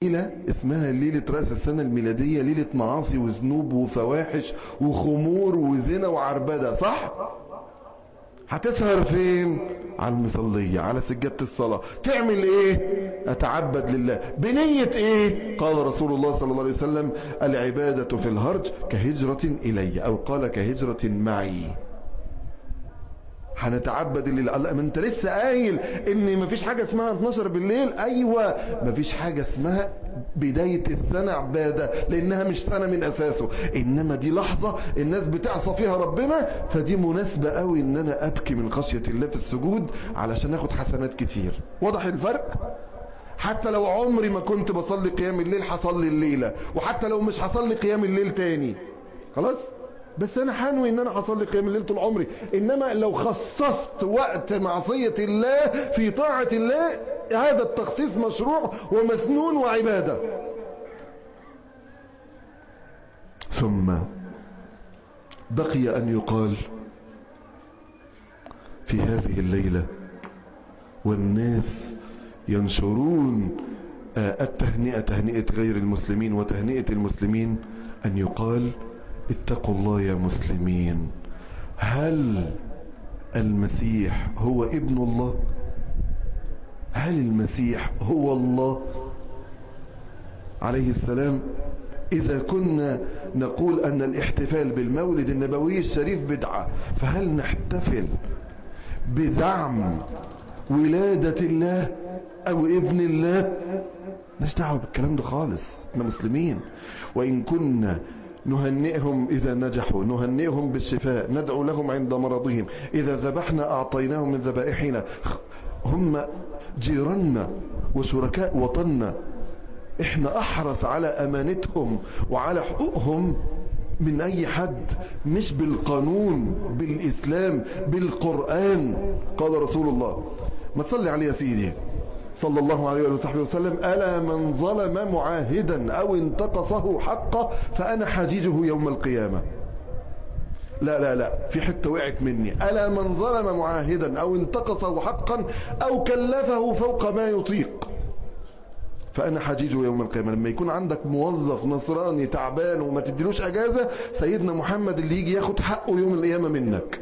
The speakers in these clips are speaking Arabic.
ليلة اسمها ليلة رأس السنة الميلادية، ليلة معاصي وذنوب وفواحش وخمور وزنا وعربدة، صح؟ هتسهر فين؟ على المصلية، على سجادة الصلاة. تعمل ايه؟ اتعبد لله بنية ايه؟ قال رسول الله صلى الله عليه وسلم: العبادة في الهرج كهجرة الي، او قال كهجرة معي. هنتعبد لله. ما انت لسه قايل ان مفيش حاجة اسمها 12 بالليل. ايوه، مفيش حاجة اسمها بداية السنة عبادة، لانها مش سنة من اساسه، انما دي لحظة الناس بتعصى فيها ربنا، فدي مناسبة قوي ان انا ابكي من خشية الله في السجود علشان اخد حسنات كتير. واضح الفرق؟ حتى لو عمري ما كنت بصلي قيام الليل هصلي الليلة، وحتى لو مش هصلي قيام الليل تاني خلاص، بس انا حانوي ان انا هصلي قيام الليل طول عمري. انما لو خصصت وقت معصية الله في طاعة الله، هذا التخصيص مشروع ومسنون وعبادة. ثم بقي ان يقال في هذه الليلة والناس ينشرون التهنئة، تهنئة غير المسلمين وتهنئة المسلمين، ان يقال: اتقوا الله يا مسلمين، هل المسيح هو ابن الله؟ هل المسيح هو الله عليه السلام؟ إذا كنا نقول أن الاحتفال بالمولد النبوي الشريف بدعة، فهل نحتفل بزعم ولادة الله أو ابن الله؟ مش دعوة بالكلام ده خالص، احنا مسلمين. وإن كنا نهنئهم إذا نجحوا، نهنئهم بالشفاء، ندعو لهم عند مرضهم، إذا ذبحنا أعطيناهم من ذبائحنا، هم جيراننا وشركاء وطننا، احنا أحرص على أمانتهم وعلى حقوقهم من أي حد، مش بالقانون، بالإسلام، بالقرآن. قال رسول الله، ما تصلي عليه يا سيدي صلى الله عليه وصحبه وسلم: ألا من ظلم معاهدا أو انتقصه حقه فأنا حجيجه يوم القيامة. لا لا لا، في حتة وقعت مني. ألا من ظلم معاهدا أو انتقصه حقا أو كلفه فوق ما يطيق فأنا حجيجه يوم القيامة. لما يكون عندك موظف نصراني تعبان وما تديلوش أجازة، سيدنا محمد اللي يجي ياخد حقه يوم القيامة منك.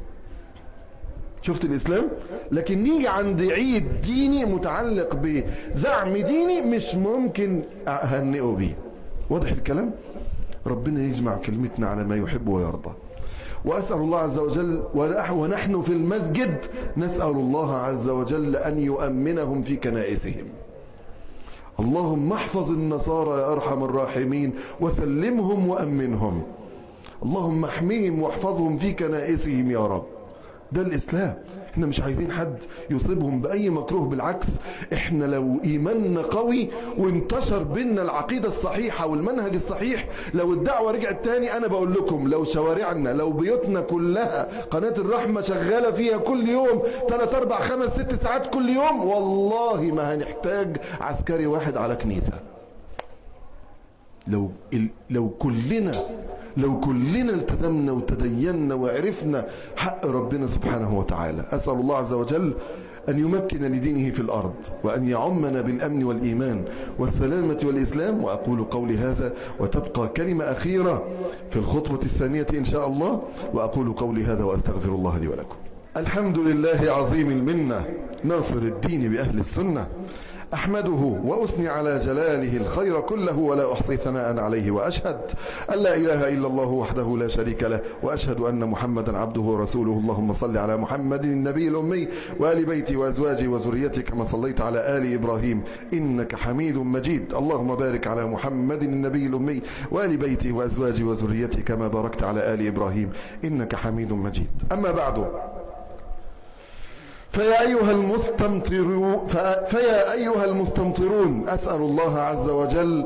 شفت الإسلام؟ لكن نيجي عند عيد ديني متعلق بزعم ديني مش ممكن أهنئه بيه. واضح الكلام؟ ربنا يجمع كلمتنا على ما يحب ويرضى. وأسأل الله عز وجل ونحن في المسجد نسأل الله عز وجل أن يؤمنهم في كنائسهم. اللهم احفظ النصارى يا أرحم الراحمين وسلمهم وأمنهم. اللهم احميهم واحفظهم في كنائسهم يا رب. ده الإسلام. احنا مش عايزين حد يصيبهم بأي مكروه، بالعكس احنا لو إيماننا قوي وانتشر بينا العقيدة الصحيحة والمنهج الصحيح، لو الدعوة رجعت تاني، انا بقول لكم لو شوارعنا، لو بيوتنا كلها قناة الرحمة شغالة فيها كل يوم 3 4 5 6 ساعات كل يوم، والله ما هنحتاج عسكري واحد على كنيسة. لو كلنا التزمنا وتدينا وعرفنا حق ربنا سبحانه وتعالى. أسأل الله عز وجل أن يمكن لدينه في الأرض، وأن يعمنا بالأمن والإيمان والسلامة والإسلام. وأقول قولي هذا، وتبقى كلمة أخيرة في الخطبة الثانية إن شاء الله، وأقول قولي هذا وأستغفر الله لي ولكم. الحمد لله عظيم المنة، ناصر الدين بأهل السنة، أحمده وأثني على جلاله الخير كله ولا أحصي ثناء عليه، وأشهد أن لا إله إلا الله وحده لا شريك له، وأشهد أن محمدا عبده ورسوله. اللهم صل على محمد النبي الأمي وآل بيته وأزواجه وذريته كما صليت على آل إبراهيم إنك حميد مجيد. اللهم بارك على محمد النبي الأمي وآل بيته وأزواجه وذريته كما باركت على آل إبراهيم إنك حميد مجيد. أما بعد، فيا أيها المستمطرون، أسأل الله عز وجل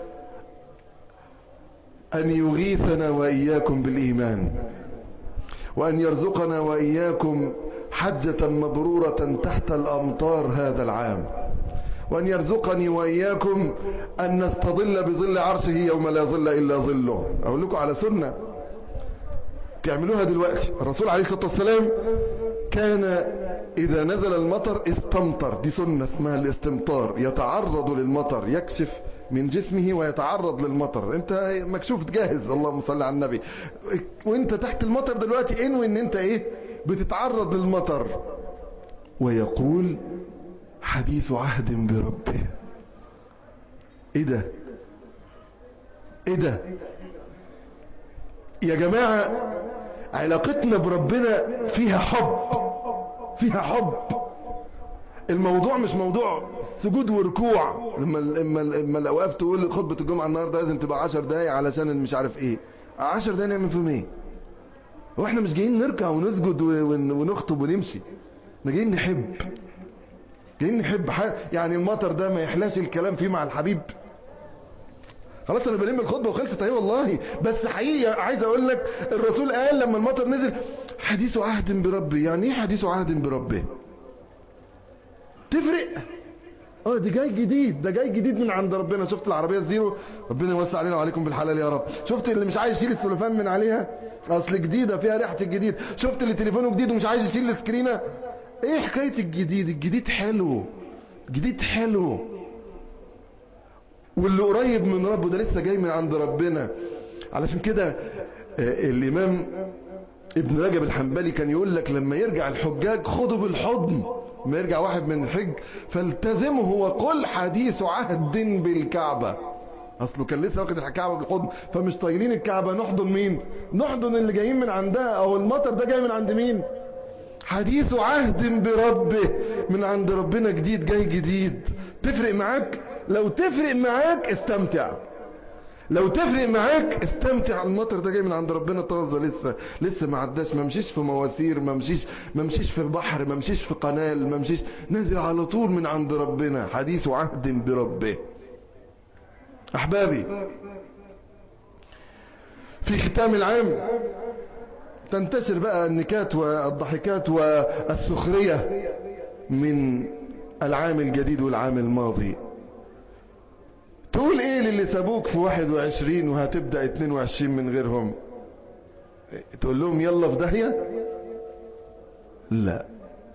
أن يغيثنا وإياكم بالإيمان، وأن يرزقنا وإياكم حجة مبرورة تحت الأمطار هذا العام، وأن يرزقني وإياكم أن نستظل بظل عرشه يوم لا ظل إلا ظله. أقول لكم على سنة تعملوها دلوقتي. الرسول عليه الصلاة والسلام كان إذا نزل المطر استمطر، دي سنة اسمها الاستمطار، يتعرض للمطر، يكشف من جسمه ويتعرض للمطر. انت مكشوف جاهز، اللهم صل على النبي. وانت تحت المطر دلوقتي انوي ان انت ايه؟ بتتعرض للمطر. ويقول حديث عهد بربه. ايه ده؟ ايه ده يا جماعة؟ علاقتنا بربنا فيها حب، فيها حب. الموضوع مش موضوع سجود وركوع. لما الاوقاف تقول خطبة الجمعة النهاردة لازم تبقى 10 دقايق علشان مش عارف ايه. 10 دقايق نعمل فيهم ايه؟ هو احنا مش جايين نركع ونسجد ونخطب ونمشي، احنا جايين نحب، جايين نحب. يعني المطر ده ما يحلاش الكلام فيه مع الحبيب؟ خلاص انا بلم الخطبه وخلصت اهي والله. بس حقيقه عايز اقول لك، الرسول قال لما المطر نزل حديث عهد بربه. يعني ايه حديث عهد بربه؟ تفرق؟ دي جاي جديد، ده جاي جديد من عند ربنا. شفت العربيه الزيرو، ربنا يوسع علينا وعليكم بالحلال يا رب. شفت اللي مش عايز يشيل السلوفان من عليها اصل جديده فيها ريحه الجديد. شفت اللي تليفونه جديد ومش عايز يشيل السكرينه. ايه حكايه الجديد؟ الجديد حلو، جديد حلو. واللي قريب من ربه ده لسه جاي من عند ربنا. علشان كده الامام ابن رجب الحنبلي كان يقول لك لما يرجع الحجاج خدوا بالحضن. لما يرجع واحد من الحج فالتزمه وقل حديث عهد بالكعبة. اصله كان لسه واخد الكعبة بالحضن، فمش طايلين الكعبة. نحضن مين؟ نحضن اللي جايين من عندها. او المطر ده جاي من عند مين؟ حديث عهد بربه، من عند ربنا، جديد، جاي جديد. تفرق معاك؟ لو تفرق معاك استمتع، لو تفرق معاك استمتع. المطر ده جاي من عند ربنا طازه، لسه ما عداش، ما مشيش في مواسير، ما مشيش في بحر، ما مشيش في قنال، ما مشيش، نازل على طول من عند ربنا. حديث عهد بربه. احبابي، في ختام العام تنتشر بقى النكات والضحكات والسخرية من العام الجديد والعام الماضي. تقول ايه للي سابوك في 21 وهتبدأ 22 من غيرهم؟ تقول لهم يلا في داهية؟ لا،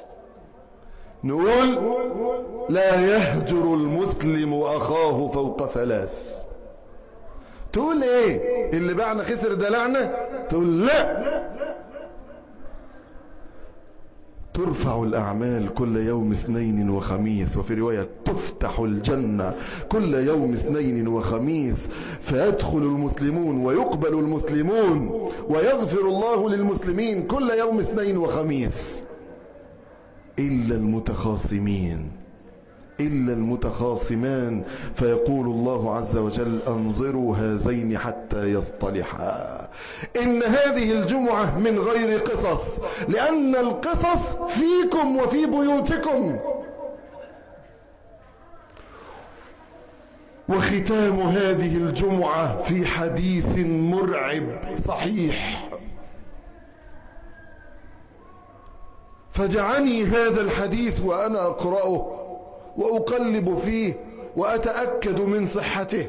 نقول لا يهجر المسلم اخاه فوق 3. تقول ايه؟ اللي باعنا خسر دلعنا؟ تقول لا، ترفع الأعمال كل يوم 2 وخميس. وفي رواية تفتح الجنة كل يوم 2 وخميس، فيدخل المسلمون ويقبل المسلمون ويغفر الله للمسلمين كل يوم 2 وخميس، إلا المتخاصمين، إلا المتخاصمان، فيقول الله عز وجل انظروا هذين حتى يصطلحا. إن هذه الجمعة من غير قصص، لأن القصص فيكم وفي بيوتكم. وختام هذه الجمعة في حديث مرعب صحيح، فجعلني هذا الحديث وأنا أقرأه وأقلب فيه وأتأكد من صحته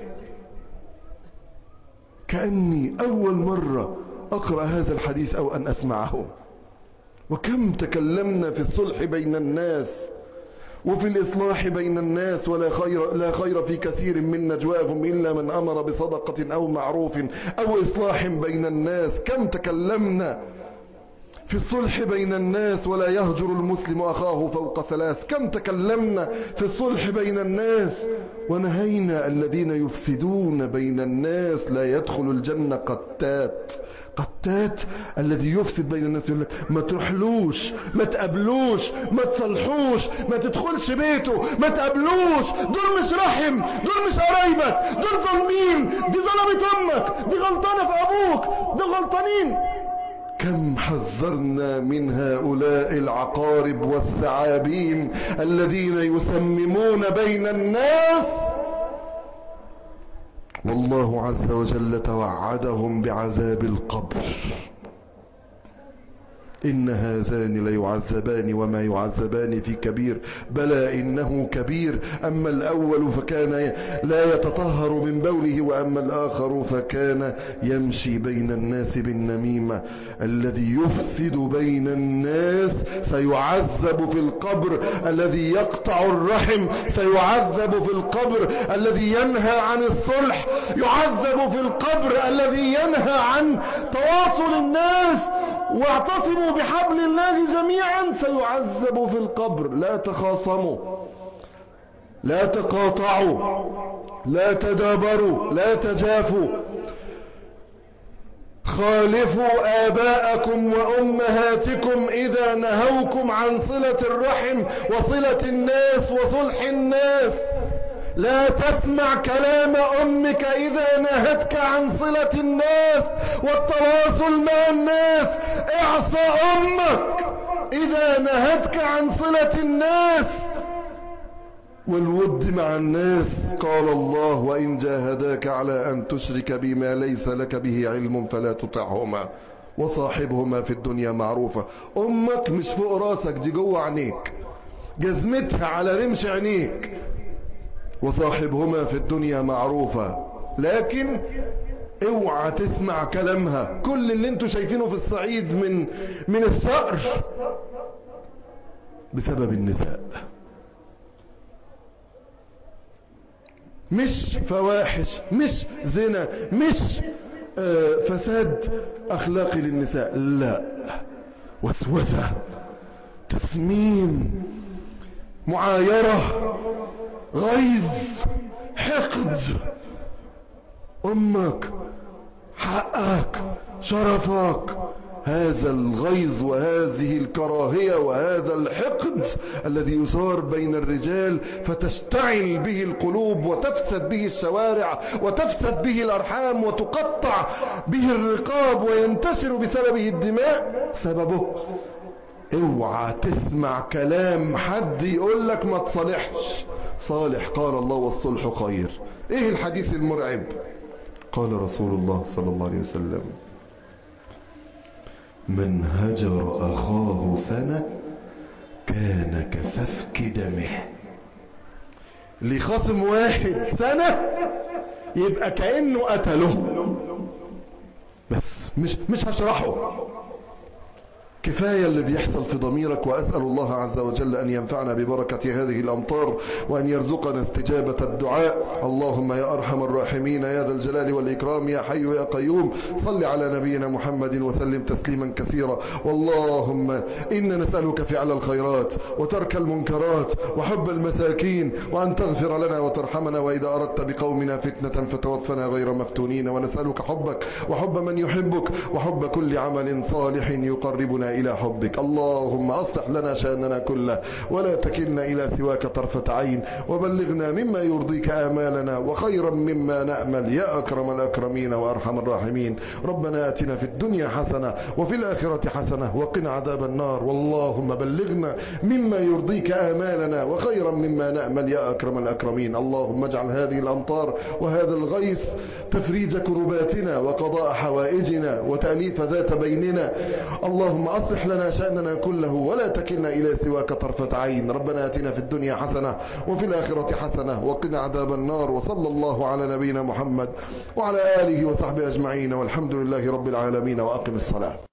كأني أول مرة أقرأ هذا الحديث أو أن أسمعه. وكم تكلمنا في الصلح بين الناس وفي الإصلاح بين الناس، لا خير في كثير من نجواهم إلا من أمر بصدقة أو معروف أو إصلاح بين الناس. كم تكلمنا في الصلح بين الناس ولا يهجر المسلم أخاه فوق 3. كم تكلمنا في الصلح بين الناس ونهينا الذين يفسدون بين الناس لا يدخل الجنة قتات. قتات الذي يفسد بين الناس، يقول لك ما تروحلوش، ما تقابلوش، ما تصلحوش، ما تدخلش بيته، ما تقابلوش، دول مش رحم، دول مش قرايبك، دول ظالمين، دي ظلمت امك، دي غلطانه في ابوك، دول غلطانين. كم حذرنا من هؤلاء العقارب والثعابين الذين يسممون بين الناس، والله عز وجل توعدهم بعذاب القبر. إن هذان ليعذبان وما يعذبان في كبير بلى إنه كبير. أما الأول فكان لا يتطهر من بوله، وأما الآخر فكان يمشي بين الناس بالنميمة. الذي يفسد بين الناس سيعذب في القبر، الذي يقطع الرحم سيعذب في القبر، الذي ينهى عن الصلح يعذب في القبر، الذي ينهى عن تواصل الناس واعتصموا بحبل الله جميعا سيعذب في القبر. لا تخاصموا، لا تقاطعوا، لا تدابروا، لا تجافوا. خالفوا آباءكم وأمهاتكم إذا نهوكم عن صلة الرحم وصلة الناس وصلح الناس. لا تسمع كلام أمك إذا نهتك عن صلة الناس والتواصل مع الناس. اعصى أمك إذا نهتك عن صلة الناس والود مع الناس. قال الله: وإن جاهداك على أن تشرك بما ليس لك به علم فلا تطعهما وصاحبهما في الدنيا معروفة. أمك مش فوق راسك، دي جوه عينيك، جزمتها على رمش عينيك. وصاحبهما في الدنيا معروفة، لكن اوعى تسمع كلامها. كل اللي انتوا شايفينه في الصعيد من الثأر بسبب النساء، مش فواحش، مش زنا، مش فساد أخلاقي للنساء، لا، وسوسة، تسميم، معايرة، غيظ، حقد. أمك، حقك، شرفك. هذا الغيظ وهذه الكراهية وهذا الحقد الذي يثار بين الرجال فتشتعل به القلوب وتفسد به الشوارع وتفسد به الأرحام وتقطع به الرقاب وينتشر بسببه الدماء، سببه اوعى تسمع كلام حد يقول لك ما تصالحش. صالح، قال الله: والصلح خير. ايه الحديث المرعب؟ قال رسول الله صلى الله عليه وسلم: من هجر أخاه سنة كان كسفك دمه. لخصم واحد سنة يبقى كأنه قتله. بس مش هشرحه، كفاية اللي بيحصل في ضميرك. وأسأل الله عز وجل أن ينفعنا ببركة هذه الأمطار وأن يرزقنا استجابة الدعاء. اللهم يا أرحم الراحمين يا ذا الجلال والإكرام يا حي يا قيوم، صل على نبينا محمد وسلم تسليما كثيرا. واللهم إنا نسألك فعل الخيرات وترك المنكرات وحب المساكين، وأن تغفر لنا وترحمنا، وإذا أردت بقومنا فتنة فتوفنا غير مفتونين. ونسألك حبك وحب من يحبك وحب كل عمل صالح يقربنا إلى حبك. اللهم أصلح لنا شأننا كله ولا تكلنا إلى سواك طرفة عين، وبلغنا مما يرضيك آمالنا وخيرا مما نأمل يا أكرم الأكرمين وأرحم الراحمين. ربنا آتنا في الدنيا حسنة وفي الآخرة حسنة وقنا عذاب النار. واللهم بلغنا مما يرضيك آمالنا وخيرا مما نأمل يا أكرم الأكرمين. اللهم اجعل هذه الأمطار وهذا الغيث تفريج كرباتنا وقضاء حوائجنا وتأليف ذات بيننا. اللهم أصلح لنا شأننا كله ولا تكلنا إلى سواك طرفة عين. ربنا آتنا في الدنيا حسنة وفي الآخرة حسنة وقنا عذاب النار. وصلى الله على نبينا محمد وعلى آله وصحبه أجمعين، والحمد لله رب العالمين. وأقم الصلاة.